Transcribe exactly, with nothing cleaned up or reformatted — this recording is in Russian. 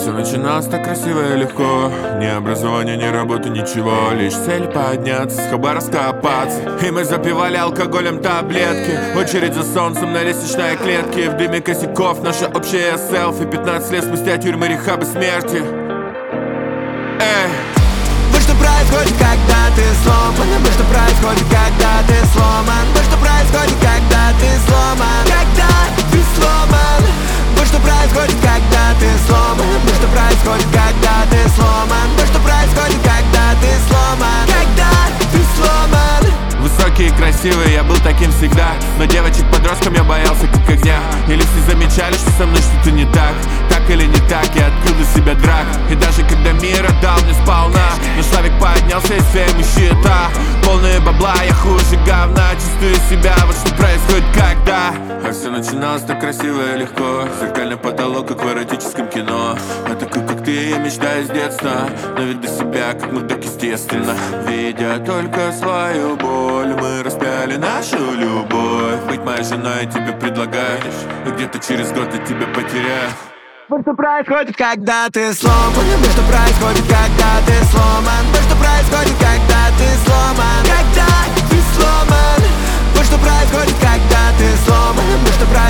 все начиналось так красиво и легко. Ни образования, ни работы, ничего. Лишь цель подняться, с Хабаровска опаться. И мы запивали алкоголем таблетки. Очередь за солнцем на лестничной клетке. В дыме косяков наша общая селфи. Пятнадцать лет спустя тюрьмы, рехабы, смерти. Эй! Вот что происходит, когда ты сломан. Вот что происходит, когда ты сломан. Вот что происходит, когда ты сломан. Когда ты сломан. Вот что происходит, когда ты сломан. Вот что происходит, когда ты сломан. Вот что происходит, когда ты сломан. Когда ты сломан. Высокий и красивый, я был таким всегда. Но девочек-подросткам я боялся как огня. Или все замечали, что со мной что-то не так. Так или не так, я открыл для себя драк. И даже когда мир отдал мне сполна, но Славик поднялся из фейма счета. Полные бабла, я хуже говна. Чувствую себя, вот что происходит когда. А все начиналось так красиво и легко. Зеркальный потолок, как в эротическом кино. А такой, как ты, я мечтаю с детства. Но ведь до себя, как мы, так естественно. Видя только свою боль, мы распяли нашу любовь. Быть моей женой тебе предлагаю. И где-то через год я тебя потеряю. Вот что происходит, когда ты сломан. Вот что происходит, когда ты сломан. Вот что происходит, когда ты сломан. Когда ты сломан. Вот что происходит, когда ты сломан. Вот что происходит.